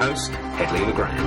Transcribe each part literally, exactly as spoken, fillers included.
host, Hedley Legrand.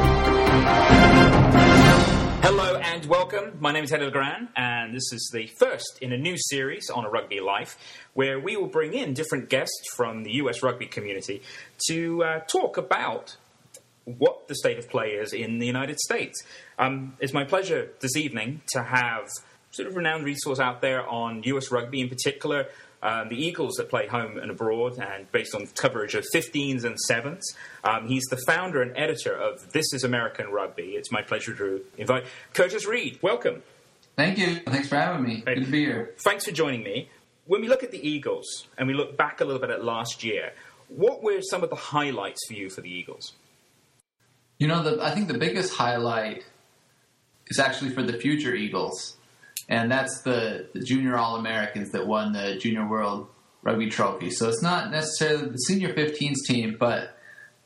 Hello and welcome. My name is Hedley Legrand, and this is the first in a new series on A Rugby Life, where we will bring in different guests from the U S rugby community to uh, talk about what the state of play is in the United States. Um, it's my pleasure this evening to have sort of renowned resource out there on U S rugby in particular, um, the Eagles that play home and abroad, and based on coverage of fifteens and sevens. Um, he's the founder and editor of This is American Rugby. It's my pleasure to invite Curtis Reed. Welcome. Thank you. Thanks for having me. Good to be here. Thanks for joining me. When we look at the Eagles and we look back a little bit at last year, what were some of the highlights for you for the Eagles? You know, the, I think the biggest highlight is actually for the future Eagles. And that's the, the junior All-Americans that won the Junior World Rugby Trophy. So it's not necessarily the senior fifteens team, but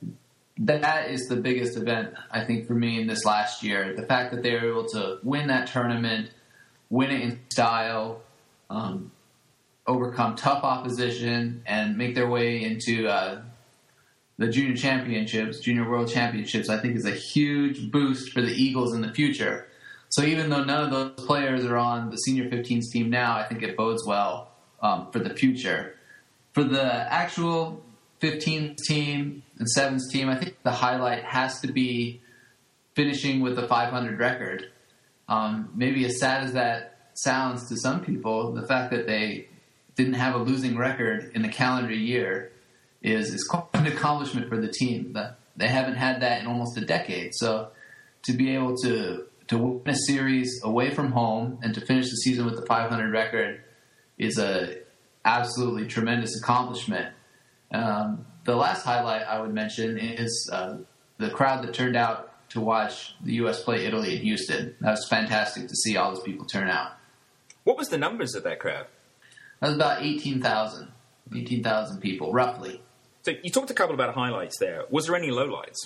that is the biggest event, I think, for me in this last year. The fact that they were able to win that tournament, win it in style, um, overcome tough opposition, and make their way into uh, the junior championships, junior world championships, I think is a huge boost for the Eagles in the future. So even though none of those players are on the senior fifteens team now, I think it bodes well um, for the future. For the actual fifteens team and sevens team, I think the highlight has to be finishing with a five hundred record. Um, maybe as sad as that sounds to some people, the fact that they didn't have a losing record in the calendar year is, is quite an accomplishment for the team. They haven't had that in almost a decade. So to be able to to win a series away from home and to finish the season with the five hundred record is a absolutely tremendous accomplishment. Um, the last highlight I would mention is uh, the crowd that turned out to watch the U S play Italy in Houston. That was fantastic to see all those people turn out. What was the numbers of that crowd? That was about eighteen thousand. eighteen thousand people, roughly. So you talked a couple about highlights there. Was there any lowlights?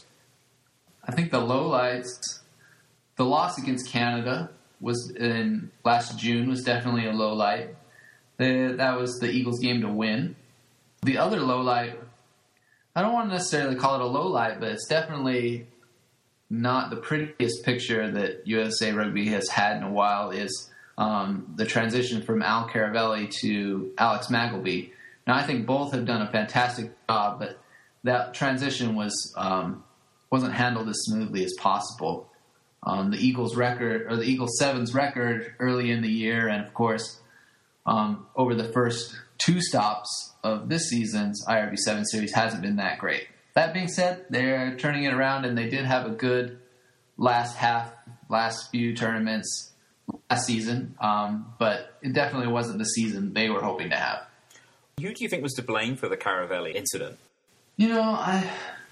I think the lowlights, the loss against Canada was in last June was definitely a lowlight. The, that was the Eagles game to win. The other lowlight, I don't want to necessarily call it a lowlight, but it's definitely not the prettiest picture that U S A Rugby has had in a while, is um, the transition from Al Caravelli to Alex Magleby. Now, I think both have done a fantastic job, but that transition was um, wasn't handled as smoothly as possible. Um, the Eagles record, or the Eagles Sevens record early in the year, and of course, um, over the first two stops of this season's I R B seven series hasn't been that great. That being said, they're turning it around, and they did have a good last half, last few tournaments last season, um, but it definitely wasn't the season they were hoping to have. Who do you think was to blame for the Caravelli incident? You know, I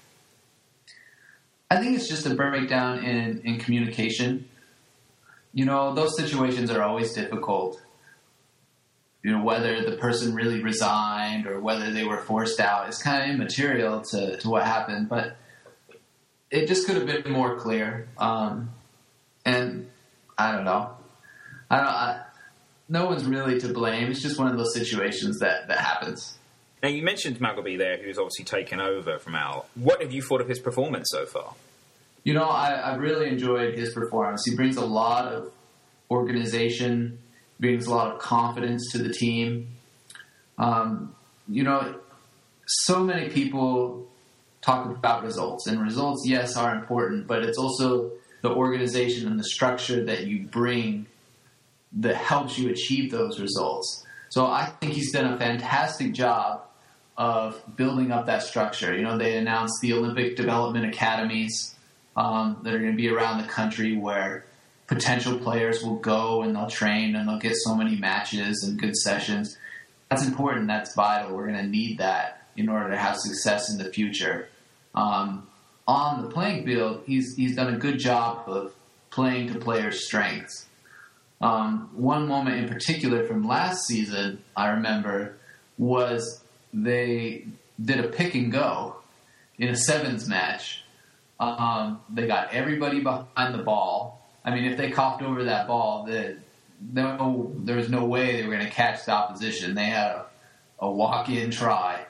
I think it's just a breakdown in, in communication. You know, those situations are always difficult. You know, whether the person really resigned or whether they were forced out is kind of immaterial to, to what happened, but it just could have been more clear. Um, and I don't know. I don't I, no one's really to blame. It's just one of those situations that, that happens. Now, you mentioned Magleby there, who's obviously taken over from Al. What have you thought of his performance so far? You know, I, I've really enjoyed his performance. He brings a lot of organization, brings a lot of confidence to the team. Um, you know, so many people talk about results, and results, yes, are important, but it's also the organization and the structure that you bring that helps you achieve those results. So I think he's done a fantastic job of building up that structure. You know, they announced the Olympic Development Academies um, that are going to be around the country where potential players will go and they'll train and they'll get so many matches and good sessions. That's important. That's vital. We're going to need that in order to have success in the future. Um, on the playing field, he's he's done a good job of playing to players' strengths. Um, one moment in particular from last season, I remember, was they did a pick and go in a sevens match. Um, they got everybody behind the ball. I mean, if they coughed over that ball, the, no, there was no way they were going to catch the opposition. They had a, a walk-in try.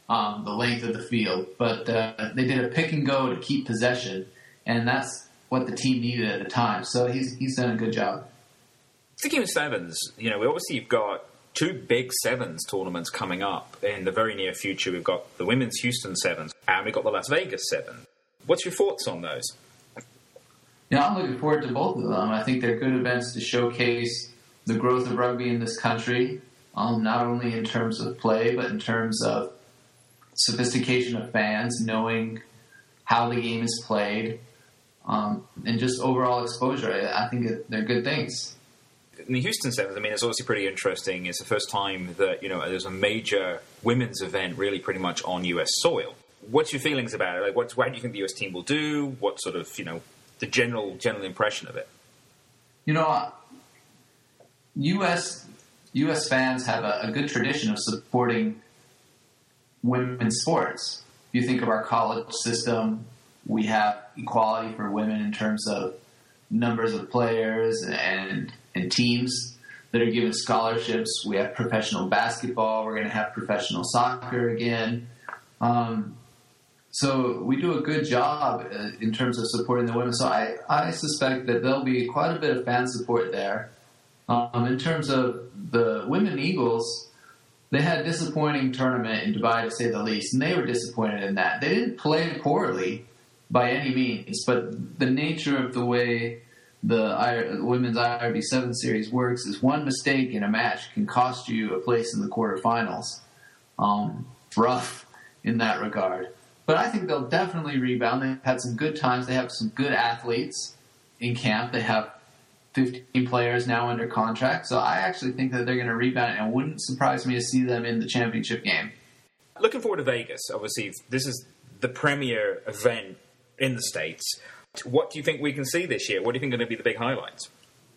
um, the length of the field. But uh, they did a pick and go to keep possession, and that's what the team needed at the time. So he's he's done a good job. Speaking of sevens, you know, we obviously you've got two big sevens tournaments coming up in the very near future. We've got the Women's Houston Sevens, and we've got the Las Vegas Seven. What's your thoughts on those? Yeah, I'm looking forward to both of them. I think they're good events to showcase the growth of rugby in this country, um, not only in terms of play, but in terms of sophistication of fans, knowing how the game is played, um, and just overall exposure. I, I think they're good things. In the Houston Sevens, I mean, it's obviously pretty interesting. It's the first time that, you know, there's a major women's event really pretty much on U S soil. What's your feelings about it? Like, what's, what do you think the U S team will do? What sort of, you know, the general general impression of it? You know, U S U S fans have a, a good tradition of supporting women's sports. If you think of our college system, we have equality for women in terms of numbers of players and and teams that are given scholarships. We have professional basketball. We're going to have professional soccer again. Um, so we do a good job uh, in terms of supporting the women. So I, I suspect that there'll be quite a bit of fan support there. Um, in terms of the women Eagles, they had a disappointing tournament in Dubai, to say the least, and they were disappointed in that. They didn't play poorly by any means, but the nature of the way the I, women's I R B seven series works is one mistake in a match can cost you a place in the quarterfinals. Um, rough in that regard. But I think they'll definitely rebound. They've had some good times. They have some good athletes in camp. They have fifteen players now under contract. So I actually think that they're going to rebound, and it wouldn't surprise me to see them in the championship game. Looking forward to Vegas. Obviously, this is the premier event in the States. What do you think we can see this year? What do you think are going to be the big highlights?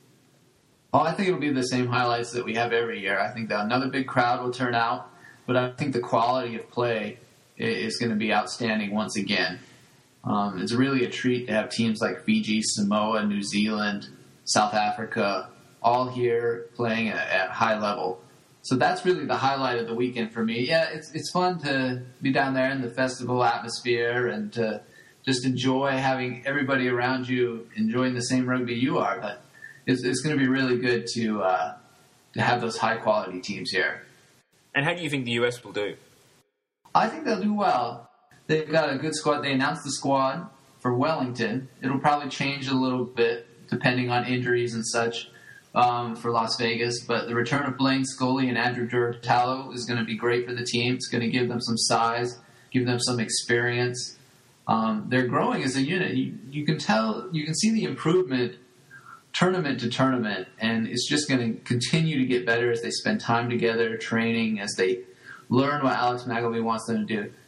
Oh, I think it'll be the same highlights that we have every year. I think that another big crowd will turn out, but I think the quality of play is going to be outstanding once again. Um, it's really a treat to have teams like Fiji, Samoa, New Zealand, South Africa, all here playing at, at high level. So that's really the highlight of the weekend for me. Yeah, it's it's fun to be down there in the festival atmosphere and to just enjoy having everybody around you enjoying the same rugby you are. But it's, it's going to be really good to uh, to have those high quality teams here. And how do you think the U S will do? I think they'll do well. They've got a good squad. They announced the squad for Wellington. It'll probably change a little bit depending on injuries and such um, for Las Vegas. But the return of Blaine Scully and Andrew Durtalo is going to be great for the team. It's going to give them some size, give them some experience. Um, they're growing as a unit. You, you can tell, you can see the improvement tournament to tournament, and it's just going to continue to get better as they spend time together, training, as they learn what Alex Magleby wants them to do.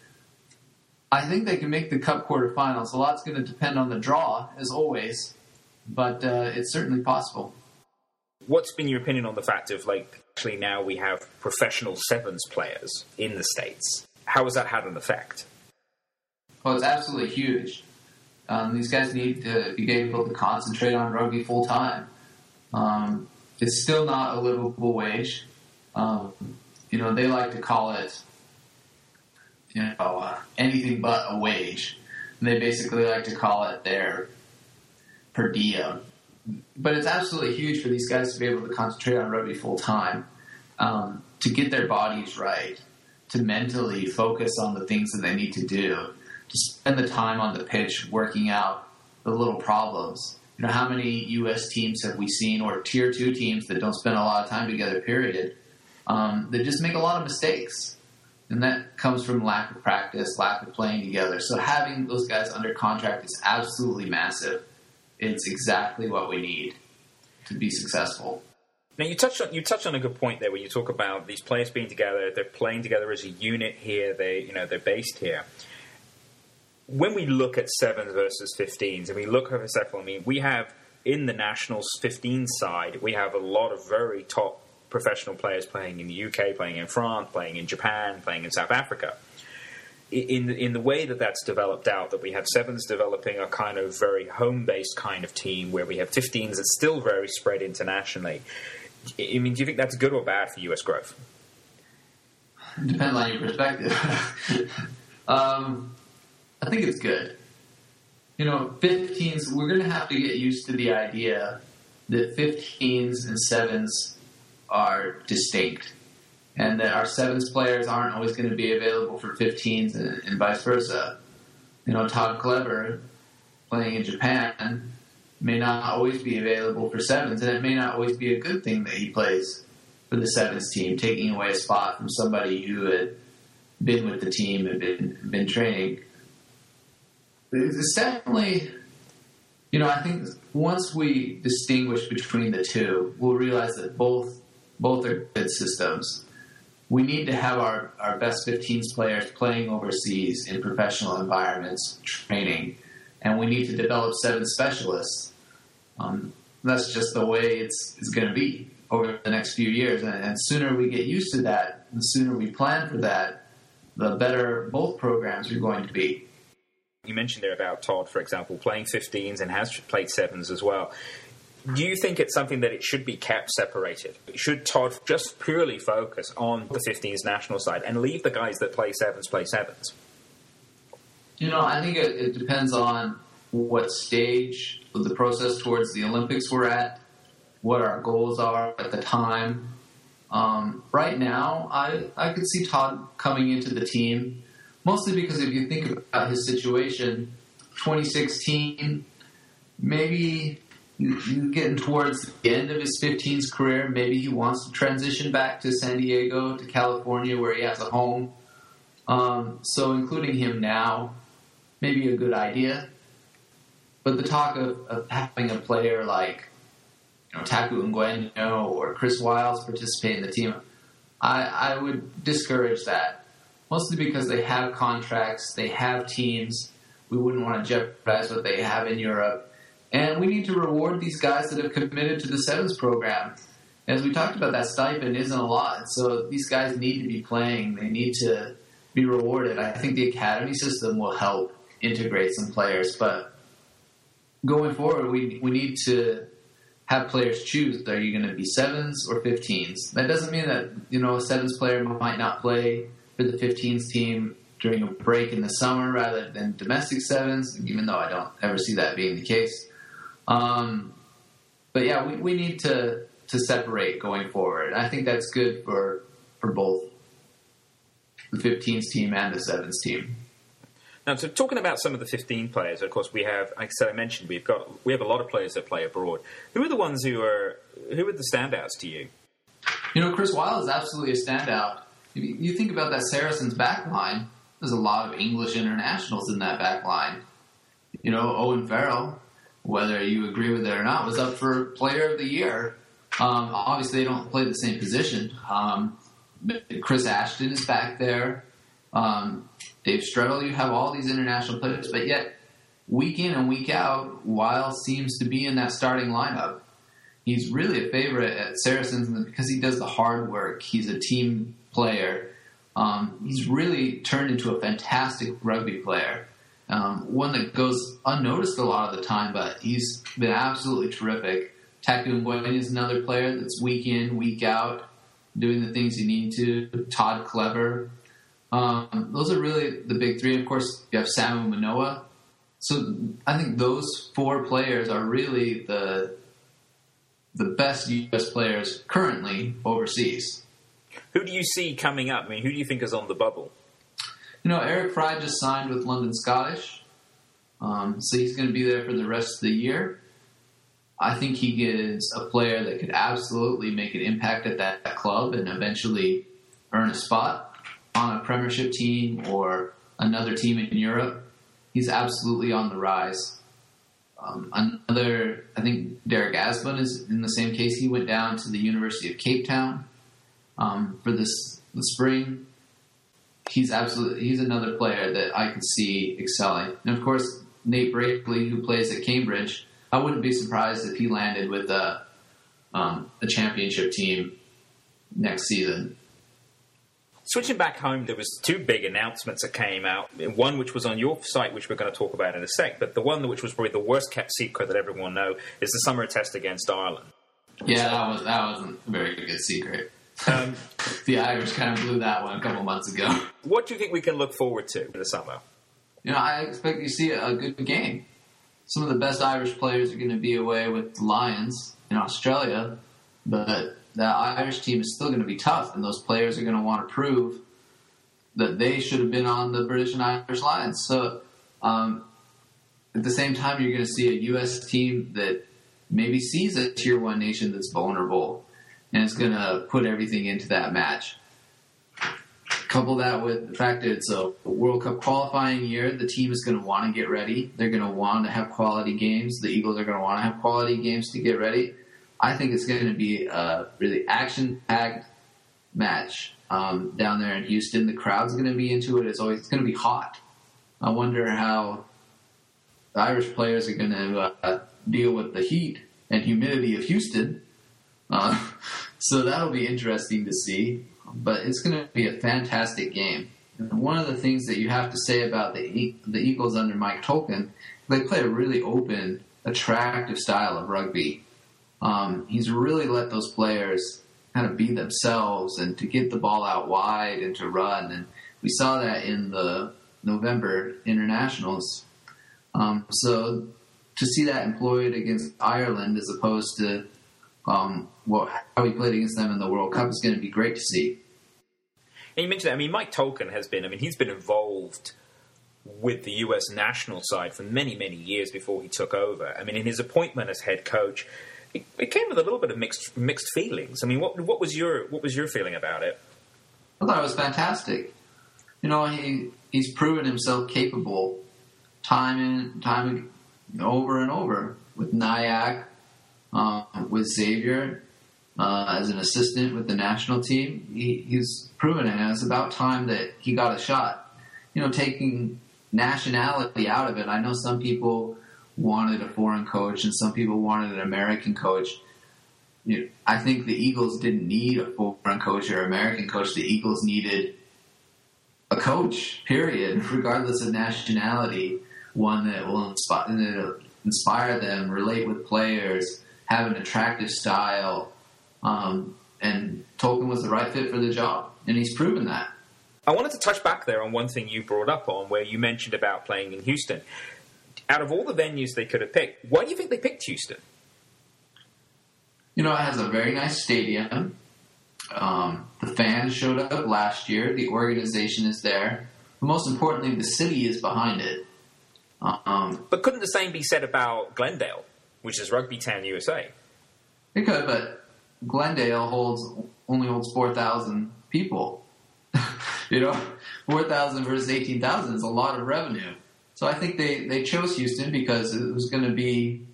I think they can make the Cup quarterfinals. A lot's going to depend on the draw, as always, but uh, it's certainly possible. What's been your opinion on the fact of, like, actually now we have professional sevens players in the States? How has that had an effect? Well, it's absolutely huge. Um, these guys need to be able to concentrate on rugby full time. Um, it's still not a livable wage. Um, you know, they like to call it, you know, uh, anything but a wage. And they basically like to call it their per diem. But it's absolutely huge for these guys to be able to concentrate on rugby full time, um, to get their bodies right, to mentally focus on the things that they need to do, to spend the time on the pitch working out the little problems. You know, how many U S teams have we seen, or tier two teams that don't spend a lot of time together, period, um, that just make a lot of mistakes. And that comes from lack of practice, lack of playing together. So having those guys under contract is absolutely massive. It's exactly what we need to be successful. Now, you touched on you touched on a good point there when you talk about these players being together. They're playing together as a unit here. They, you know, they're based here. When we look at sevens versus fifteens, and we look at the I mean, we have in the Nationals fifteen side, we have a lot of very top professional players playing in the U K, playing in France, playing in Japan, playing in South Africa. In the, in the way that that's developed out, that we have sevens developing a kind of very home-based kind of team, where we have fifteens that's still very spread internationally. I mean, do you think that's good or bad for U S growth? it depends on your perspective. um, I think it's good. You know, fifteens, we're going to have to get used to the idea that fifteens and sevens are distinct, and that our sevens players aren't always going to be available for fifteens and, and vice versa. You know, Todd Clever, playing in Japan, may not always be available for sevens, and it may not always be a good thing that he plays for the sevens team, taking away a spot from somebody who had been with the team and been, been training. It's definitely, you know, I think once we distinguish between the two, we'll realize that both both are good systems. We need to have our, our best fifteens players playing overseas in professional environments, training, and we need to develop seven specialists. Um, that's just the way it's, it's going to be over the next few years. And, and sooner we get used to that, the sooner we plan for that, the better both programs are going to be. You mentioned there about Todd, for example, playing fifteens and has played sevens as well. Do you think it's something that it should be kept separated? Should Todd just purely focus on the fifteens national side and leave the guys that play sevens play sevens? You know, I think it, it depends on what stage of the process towards the Olympics we're at, what our goals are at the time. Um, right now, I, I could see Todd coming into the team, mostly because if you think about his situation, twenty sixteen, maybe getting towards the end of his fifteens career, maybe he wants to transition back to San Diego, to California, where he has a home. Um, so including him now may be a good idea. But the talk of, of having a player like, you know, Taku Nguyen or Chris Wiles participate in the team, I, I would discourage that. Mostly because they have contracts, they have teams. We wouldn't want to jeopardize what they have in Europe. And we need to reward these guys that have committed to the sevens program. As we talked about, that stipend isn't a lot. So these guys need to be playing. They need to be rewarded. I think the academy system will help integrate some players. But going forward, we we need to have players choose. Are you going to be sevens or fifteens? That doesn't mean that, you know, a sevens player might not play for the fifteens team during a break in the summer rather than domestic sevens, even though I don't ever see that being the case. Um, but yeah, we, we need to, to separate going forward. I think that's good for for both the fifteens team and the sevens team. Now, so talking about some of the fifteen players, of course, we have, like I said, I mentioned, we've got we have a lot of players that play abroad. Who are the ones who are who are the standouts to you? You know, Chris Wiles is absolutely a standout. If you think about that Saracens back line, there's a lot of English internationals in that back line. You know, Owen Farrell, whether you agree with it or not, was up for Player of the Year. Um, obviously, they don't play the same position. Um, Chris Ashton is back there. Um, Dave Strettle, you have all these international players, but yet week in and week out, Wiles seems to be in that starting lineup. He's really a favorite at Saracens because he does the hard work. He's a team player. Um, he's really turned into a fantastic rugby player. Um, one that goes unnoticed a lot of the time, but he's been absolutely terrific. Taku Nguyen is another player that's week in, week out, doing the things you need to. Todd Clever. Um, those are really the big three. Of course, you have Samu Manoa. So I think those four players are really the the best U S players currently overseas. Who do you see coming up? I mean, who do you think is on the bubble? You know, Eric Fry just signed with London Scottish, um, so he's going to be there for the rest of the year. I think he is a player that could absolutely make an impact at that, that club and eventually earn a spot on a Premiership team or another team in Europe. He's absolutely on the rise. Um, another, I think Derek Asbun is in the same case. He went down to the University of Cape Town um, for this the spring. He's absolutely he's another player that I could see excelling. And of course, Nate Brakeley, who plays at Cambridge, I wouldn't be surprised if he landed with a um, a championship team next season. Switching back home, there was two big announcements that came out. One which was on your site, which we're going to talk about in a sec, but the one which was probably the worst kept secret that everyone knows is the summer test against Ireland. Yeah, that was that wasn't a very good secret. Um, the Irish kind of blew that one a couple months ago. What do you think we can look forward to in the summer? You know, I expect you to see a good game. Some of the best Irish players are going to be away with the Lions in Australia, but that Irish team is still going to be tough, and those players are going to want to prove that they should have been on the British and Irish Lions. So, um, at the same time, you're going to see a U S team that maybe sees a tier one nation that's vulnerable and is going to put everything into that match. Couple that with the fact that it's a World Cup qualifying year, the team is going to want to get ready. They're going to want to have quality games. The Eagles are going to want to have quality games to get ready. I think it's going to be a really action-packed match um, down there in Houston. The crowd's going to be into it. It's always it's going to be hot. I wonder how the Irish players are going to uh, deal with the heat and humidity of Houston. Uh, so that'll be interesting to see. But it's going to be a fantastic game. And one of the things that you have to say about the e- the Eagles under Mike Tolkien, they play a really open, attractive style of rugby. Um, he's really let those players kind of be themselves and to get the ball out wide and to run. And we saw that in the November internationals. Um, so to see that employed against Ireland as opposed to um, what, how he played against them in the World Cup is going to be great to see. And you mentioned that. I mean, Mike Tolkien has been, I mean, he's been involved with the U S national side for many, many years before he took over. I mean, in his appointment as head coach, it, it came with a little bit of mixed mixed feelings. I mean, what what was your what was your feeling about it? I thought it was fantastic. You know, he he's proven himself capable time and time over and over with Nyack, um, with Xavier. Uh, as an assistant with the national team, he, he's proven it, and it's about time that he got a shot. You know, taking nationality out of it. I know some people wanted a foreign coach, and some people wanted an American coach. You know, I think the Eagles didn't need a foreign coach or American coach. The Eagles needed a coach, period, regardless of nationality, one that will inspire, that inspire them, relate with players, have an attractive style. Um, and Tolkien was the right fit for the job, and he's proven that. I wanted to touch back there on one thing you brought up on, where you mentioned about playing in Houston. Out of all the venues they could have picked, why do you think they picked Houston? You know, it has a very nice stadium. Um, the fans showed up last year. The organization is there. But most importantly, the city is behind it. Um, but couldn't the same be said about Glendale, which is Rugby Town, U S A? It could, but Glendale holds only holds four thousand people. You know, four thousand versus eighteen thousand is a lot of revenue. So I think they, they chose Houston because it was going to be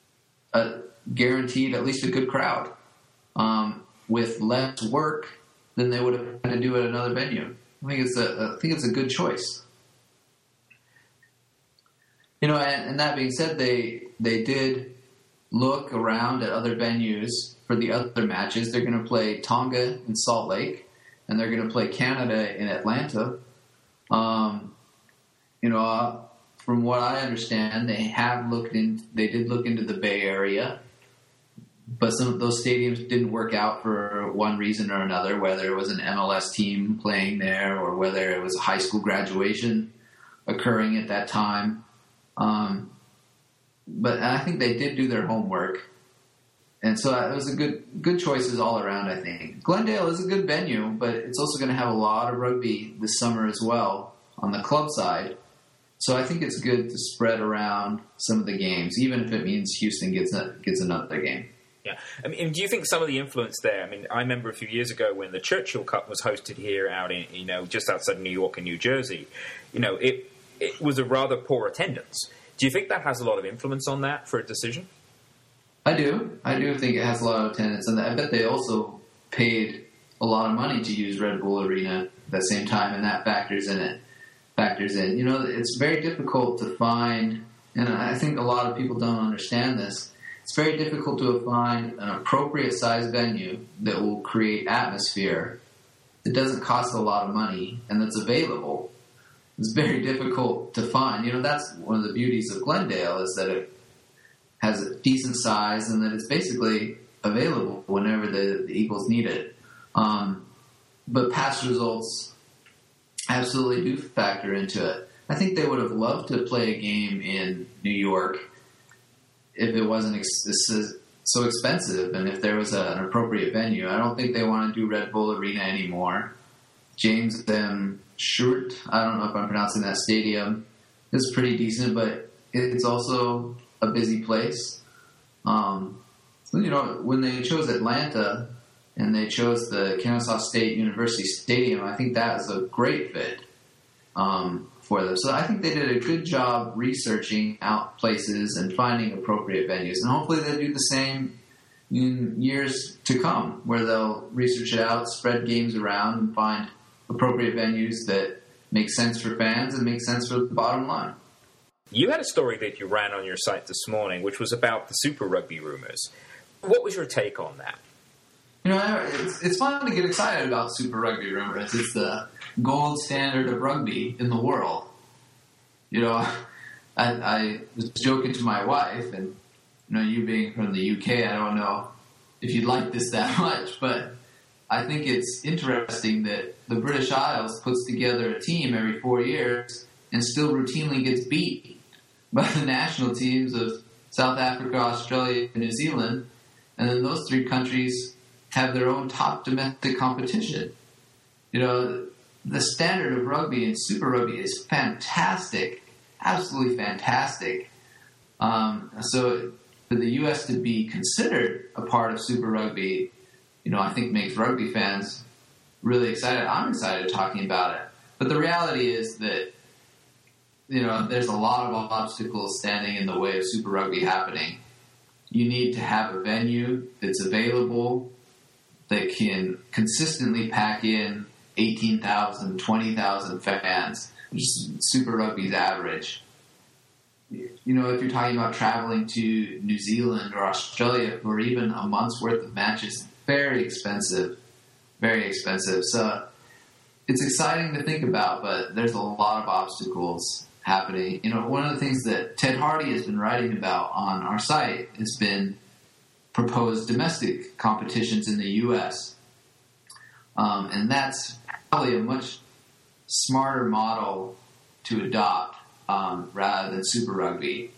a guaranteed at least a good crowd um, with less work than they would have had to do at another venue. I think it's a I think it's a good choice. You know, and, and that being said, they they did look around at other venues for the other matches. They're going to play Tonga in Salt Lake, and they're going to play Canada in Atlanta. Um, you know, uh, from what I understand, they have looked in. They did look into the Bay Area, but some of those stadiums didn't work out for one reason or another. Whether it was an M L S team playing there, or whether it was a high school graduation occurring at that time. Um, but I think they did do their homework. And so it was a good good choices all around, I think. Glendale is a good venue, but it's also going to have a lot of rugby this summer as well on the club side. So I think it's good to spread around some of the games, even if it means Houston gets a, gets another game. Yeah. I mean, do you think some of the influence there, I mean, I remember a few years ago when the Churchill Cup was hosted here out in, you know, just outside New York and New Jersey, you know, it, it was a rather poor attendance. Do you think that has a lot of influence on that for a decision? I do. I do think it has a lot of attendance, and I bet they also paid a lot of money to use Red Bull Arena at the same time, and that factors in it. Factors in. You know, it's very difficult to find, and I think a lot of people don't understand this. It's very difficult to find an appropriate size venue that will create atmosphere that doesn't cost a lot of money and that's available. It's very difficult to find. You know, that's one of the beauties of Glendale is that it has a decent size and that it's basically available whenever the, the Eagles need it. Um, but past results absolutely do factor into it. I think they would have loved to play a game in New York if it wasn't ex- so expensive and if there was a, an appropriate venue. I don't think they want to do Red Bull Arena anymore. James M. Stewart, I don't know if I'm pronouncing that stadium, is pretty decent, but it's also a busy place. Um, so, you know, when they chose Atlanta and they chose the Kennesaw State University Stadium, I think that was a great fit um, for them. So I think they did a good job researching out places and finding appropriate venues. And hopefully they'll do the same in years to come, where they'll research it out, spread games around, and find appropriate venues that make sense for fans and make sense for the bottom line. You had a story that you ran on your site this morning, which was about the Super Rugby rumors. What was your take on that? You know, it's, it's fun to get excited about Super Rugby rumors. It's the gold standard of rugby in the world. You know, I, I was joking to my wife, and you know, you being from the U K, I don't know if you'd like this that much, but I think it's interesting that the British Isles puts together a team every four years and still routinely gets beat by the national teams of South Africa, Australia, and New Zealand, and then those three countries have their own top domestic competition. You know, the standard of rugby and Super Rugby is fantastic, absolutely fantastic. Um, so for the U S to be considered a part of Super Rugby, you know, I think makes rugby fans really excited. I'm excited talking about it. But the reality is that, you know, there's a lot of obstacles standing in the way of Super Rugby happening. You need to have a venue that's available, that can consistently pack in eighteen thousand, twenty thousand fans, which is Super Rugby's average. You know, if you're talking about traveling to New Zealand or Australia for even a month's worth of matches, very expensive, very expensive. So it's exciting to think about, but there's a lot of obstacles happening. You know, one of the things that Ted Hardy has been writing about on our site has been proposed domestic competitions in the U S Um, and that's probably a much smarter model to adopt um, rather than Super Rugby.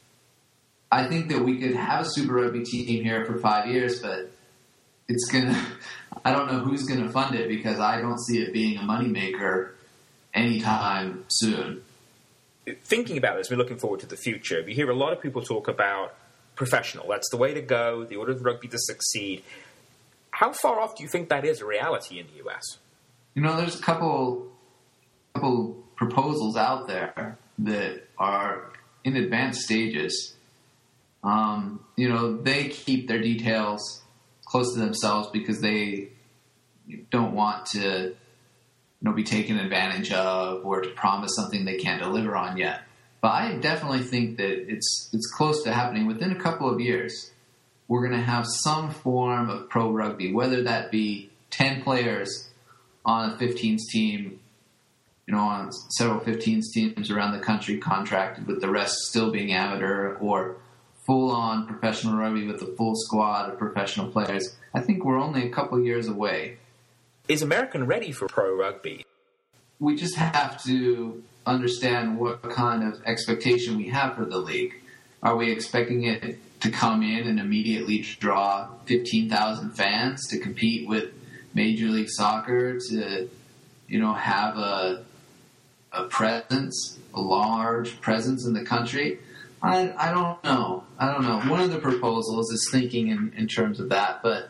I think that we could have a Super Rugby team here for five years, but it's gonna. I don't know who's gonna fund it because I don't see it being a moneymaker anytime soon. Thinking about this, we're looking forward to the future. You hear a lot of people talk about professional. That's the way to go. The order of rugby to succeed. How far off do you think that is a reality in the U S? You know, there's a couple, couple proposals out there that are in advanced stages. Um, you know, they keep their details close to themselves because they don't want to, you know, be taken advantage of or to promise something they can't deliver on yet. But I definitely think that it's it's close to happening. Within a couple of years, we're going to have some form of pro rugby, whether that be ten players on a fifteens team, you know, on several fifteens teams around the country contracted with the rest still being amateur, or full-on professional rugby with a full squad of professional players. I think we're only a couple of years away. Is American ready for pro rugby? We just have to understand what kind of expectation we have for the league. Are we expecting it to come in and immediately draw fifteen thousand fans to compete with Major League Soccer, to, you know, have a a presence, a large presence in the country? I, I don't know. I don't know. One of the proposals is thinking in, in terms of that, but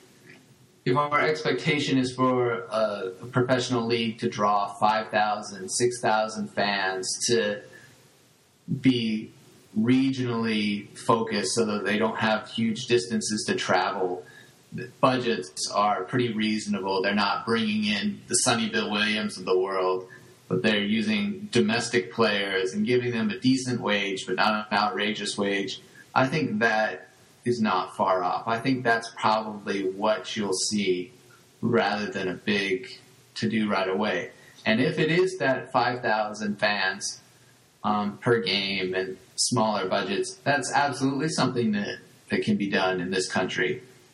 if our expectation is for a, a professional league to draw five thousand, six thousand fans, to be regionally focused so that they don't have huge distances to travel, the budgets are pretty reasonable. They're not bringing in the Sonny Bill Williams of the world, but they're using domestic players and giving them a decent wage, but not an outrageous wage. I think that is not far off. I think that's probably what you'll see rather than a big to-do right away. And if it is that five thousand fans um, per game and smaller budgets, that's absolutely something that, that can be done in this country.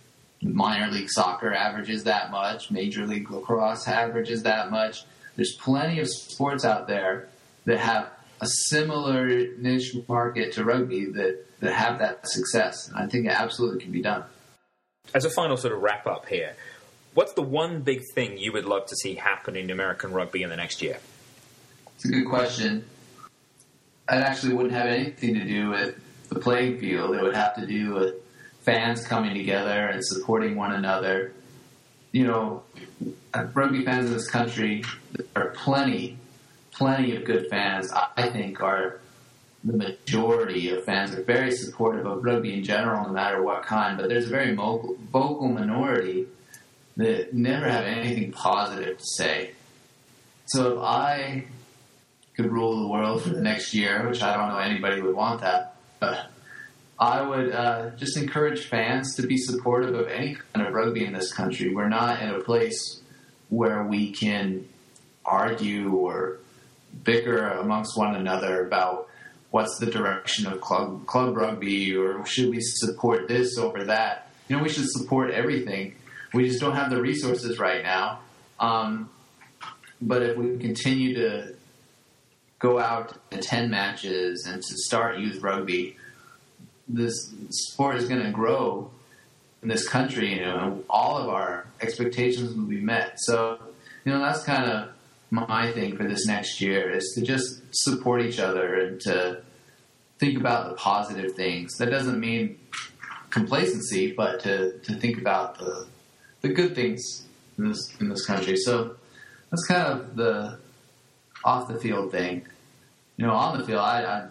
minor league soccer averages that much. Major league lacrosse averages that much. There's plenty of sports out there that have a similar niche market to rugby that, that have that success. And I think it absolutely can be done. As a final sort of wrap up here, what's the one big thing you would love to see happen in American rugby in the next year? It's a good question. It actually wouldn't have anything to do with the playing field. It would have to do with fans coming together and supporting one another. You know, rugby fans in this country, there are plenty, plenty of good fans. I think are the majority of fans are very supportive of rugby in general, no matter what kind. But there's a very vocal, vocal minority that never have anything positive to say. So if I could rule the world for the next year, which I don't know anybody would want that, but I would uh, just encourage fans to be supportive of any kind of rugby in this country. We're not in a place where we can argue or bicker amongst one another about what's the direction of club club rugby, or should we support this over that. You know, we should support everything. We just don't have the resources right now. Um, but if we continue to go out to attend matches and to start youth rugby, this sport is going to grow in this country, you know, and all of our expectations will be met. So, you know, that's kind of my thing for this next year, is to just support each other and to think about the positive things. That doesn't mean complacency, but to, to think about the the good things in this in this country. So that's kind of the off the field thing. You know, on the field, I I,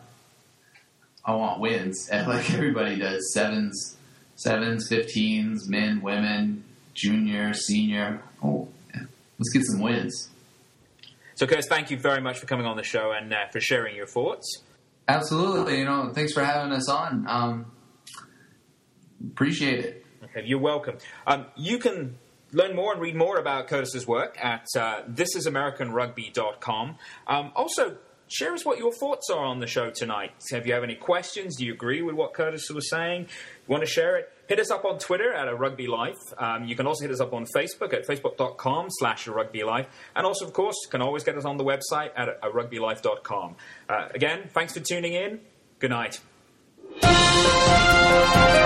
I want wins, and like everybody does, sevens, sevens, fifteens, men, women, junior, senior. Oh, yeah. Let's get some wins. So, Curtis, thank you very much for coming on the show and uh, for sharing your thoughts. Absolutely. You know, thanks for having us on. Um, appreciate it. Okay, you're welcome. Um, you can learn more and read more about Curtis's work at uh, this is american rugby dot com. Um, also, share us what your thoughts are on the show tonight. If you have any questions, do you agree with what Curtis was saying? You want to share it? Hit us up on Twitter at a Rugby Life. Um, you can also hit us up on Facebook at facebook.com slash a Rugby Life. And also, of course, you can always get us on the website at a rugby life dot com. Uh, again, thanks for tuning in. Good night.